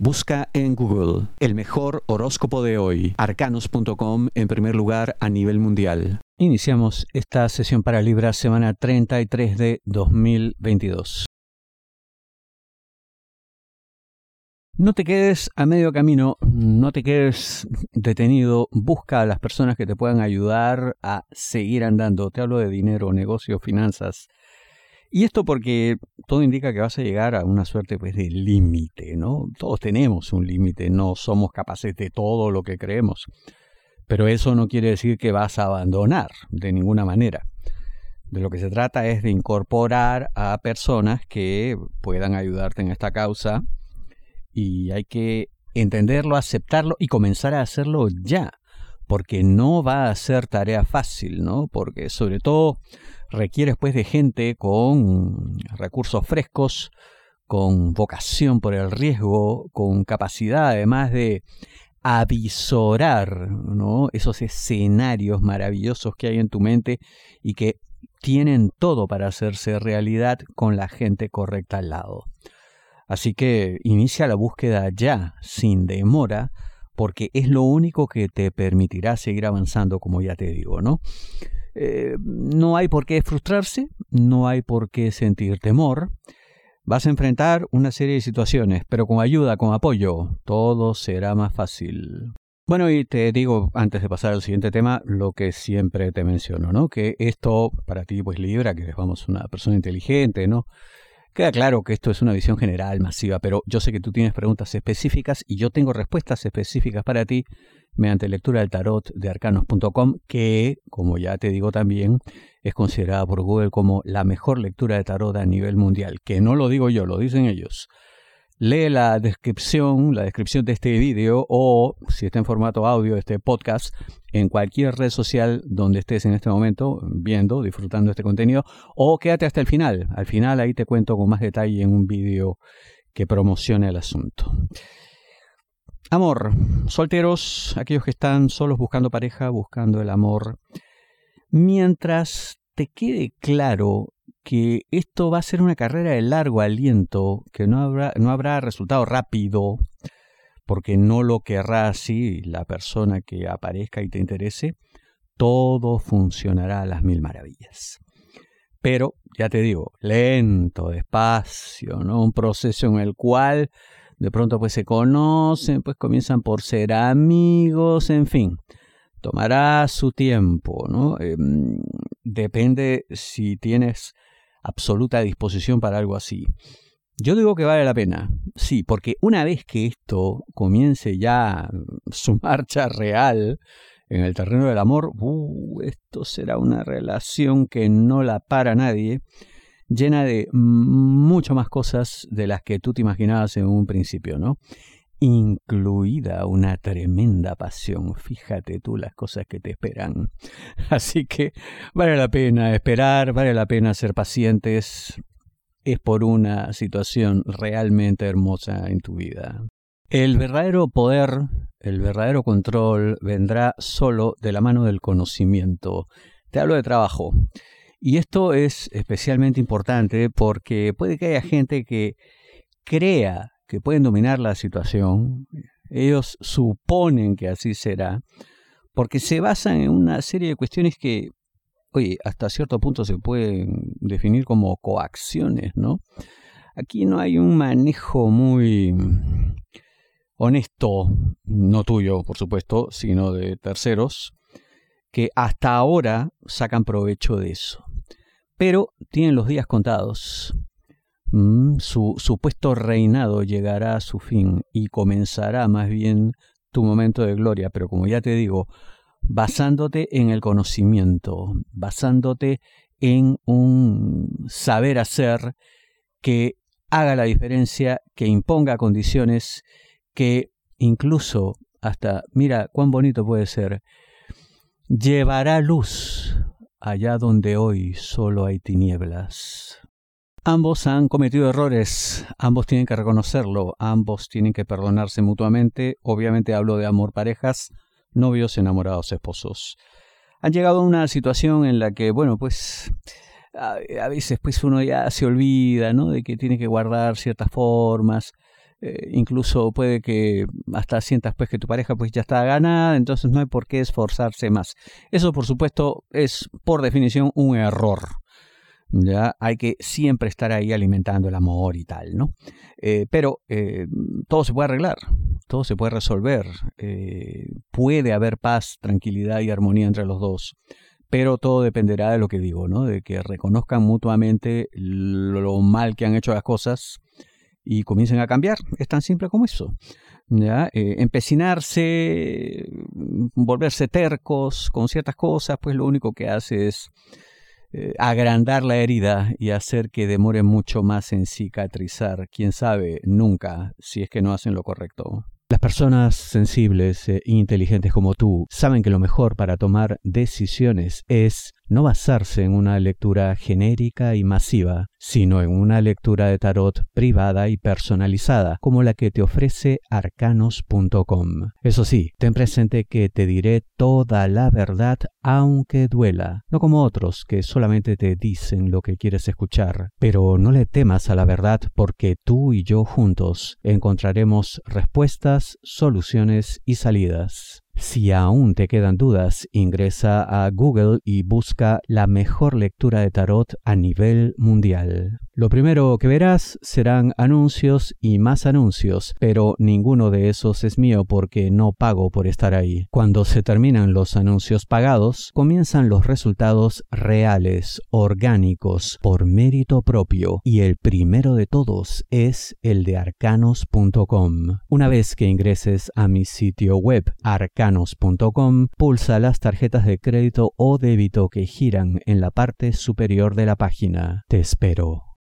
Busca en Google el mejor horóscopo de hoy, arcanos.com en primer lugar a nivel mundial. Iniciamos esta sesión para Libra, semana 33 de 2022. No te quedes a medio camino, no te quedes detenido, busca a las personas que te puedan ayudar a seguir andando. Te hablo de dinero, negocio, finanzas. Y esto porque todo indica que vas a llegar a una suerte de límite, ¿no? Todos tenemos un límite, no somos capaces de todo lo que creemos. Pero eso no quiere decir que vas a abandonar de ninguna manera. De lo que se trata es de incorporar a personas que puedan ayudarte en esta causa y hay que entenderlo, aceptarlo y comenzar a hacerlo ya. Porque no va a ser tarea fácil, ¿no? Porque sobre todo requiere de gente con recursos frescos, con vocación por el riesgo, con capacidad además de avisorar, ¿no? Esos escenarios maravillosos que hay en tu mente y que tienen todo para hacerse realidad con la gente correcta al lado. Así que inicia la búsqueda ya, sin demora, porque es lo único que te permitirá seguir avanzando, como ya te digo, ¿no? No hay por qué frustrarse, no hay por qué sentir temor. Vas a enfrentar una serie de situaciones, pero con ayuda, con apoyo, todo será más fácil. Bueno, y te digo, antes de pasar al siguiente tema, lo que siempre te menciono, ¿no? Que esto, para ti, pues Libra, que eres, vamos, una persona inteligente, ¿no? Queda claro que esto es una visión general, masiva, pero yo sé que tú tienes preguntas específicas y yo tengo respuestas específicas para ti mediante lectura del tarot de arcanos.com, que, como ya te digo también, es considerada por Google como la mejor lectura de tarot a nivel mundial, que no lo digo yo, lo dicen ellos. Lee la descripción de este vídeo o, si está en formato audio, este podcast, en cualquier red social donde estés en este momento viendo, disfrutando este contenido, o quédate hasta el final. Al final ahí te cuento con más detalle en un vídeo que promociona el asunto. Amor, solteros, aquellos que están solos buscando pareja, buscando el amor. Mientras te quede claro que esto va a ser una carrera de largo aliento, que no habrá resultado rápido, porque no lo querrá así la persona que aparezca y te interese, todo funcionará a las mil maravillas. Pero, ya te digo, lento, despacio, ¿no? Un proceso en el cual de pronto pues se conocen, pues comienzan por ser amigos, en fin. Tomará su tiempo, ¿no? Depende si tienes absoluta disposición para algo así. Yo digo que vale la pena, sí, porque una vez que esto comience ya su marcha real en el terreno del amor, esto será una relación que no la para nadie, llena de mucho más cosas de las que tú te imaginabas en un principio, ¿no? Incluida una tremenda pasión. Fíjate tú las cosas que te esperan. Así que vale la pena esperar, vale la pena ser pacientes. Es por una situación realmente hermosa en tu vida. El verdadero poder, el verdadero control vendrá solo de la mano del conocimiento. Te hablo de trabajo. Y esto es especialmente importante porque puede que haya gente que crea que pueden dominar la situación. Ellos suponen que así será, porque se basan en una serie de cuestiones que, oye, hasta cierto punto se pueden definir como coacciones, ¿no? Aquí no hay un manejo muy honesto, no tuyo, por supuesto, sino de terceros, que hasta ahora sacan provecho de eso. Pero tienen los días contados. Su supuesto reinado llegará a su fin y comenzará más bien tu momento de gloria, pero como ya te digo, basándote en el conocimiento, basándote en un saber hacer que haga la diferencia, que imponga condiciones, que incluso hasta, mira cuán bonito puede ser, llevará luz allá donde hoy solo hay tinieblas. Ambos han cometido errores, ambos tienen que reconocerlo, ambos tienen que perdonarse mutuamente. Obviamente hablo de amor, parejas, novios, enamorados, esposos. Han llegado a una situación en la que, bueno, pues a veces pues uno ya se olvida, ¿no? De que tiene que guardar ciertas formas. incluso puede que hasta sientas pues que tu pareja pues ya está ganada, entonces no hay por qué esforzarse más. Eso por supuesto es por definición un error. Ya hay que siempre estar ahí alimentando el amor y tal, ¿no? Pero todo se puede arreglar, todo se puede resolver, puede haber paz, tranquilidad y armonía entre los dos, pero todo dependerá de lo que digo, ¿no? De que reconozcan mutuamente lo mal que han hecho las cosas y comiencen a cambiar. Es tan simple como eso. ¿Ya? Empecinarse, volverse tercos con ciertas cosas, pues lo único que hace es agrandar la herida y hacer que demore mucho más en cicatrizar. Quién sabe, nunca, si es que no hacen lo correcto. Las personas sensibles e inteligentes como tú saben que lo mejor para tomar decisiones es no basarse en una lectura genérica y masiva, sino en una lectura de tarot privada y personalizada, como la que te ofrece arcanos.com. Eso sí, ten presente que te diré toda la verdad aunque duela, no como otros que solamente te dicen lo que quieres escuchar. Pero no le temas a la verdad porque tú y yo juntos encontraremos respuestas, soluciones y salidas. Si aún te quedan dudas, ingresa a Google y busca la mejor lectura de tarot a nivel mundial. Lo primero que verás serán anuncios y más anuncios, pero ninguno de esos es mío porque no pago por estar ahí. Cuando se terminan los anuncios pagados, comienzan los resultados reales, orgánicos, por mérito propio, y el primero de todos es el de arcanos.com. Una vez que ingreses a mi sitio web, arcanos.com, pulsa las tarjetas de crédito o débito que giran en la parte superior de la página. Te espero.